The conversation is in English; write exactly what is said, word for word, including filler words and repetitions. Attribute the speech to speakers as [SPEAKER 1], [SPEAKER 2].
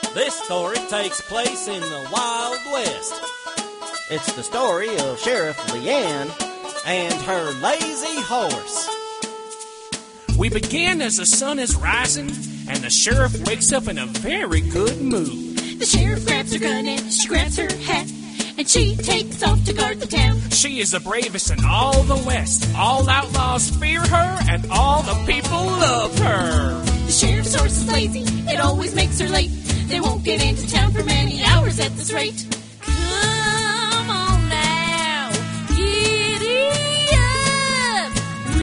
[SPEAKER 1] This story takes place in the Wild West. It's the story of Sheriff Leanne and her lazy horse.
[SPEAKER 2] We begin as the sun is rising, and the sheriff wakes up in a very good mood.
[SPEAKER 3] The sheriff grabs her gun and she grabs her hat, and she takes off to guard the town.
[SPEAKER 2] She is the bravest in all the West. All outlaws fear her, and all the people love her.
[SPEAKER 3] The sheriff's horse is lazy, it always makes her late. They won't get into town for many hours at this rate. Come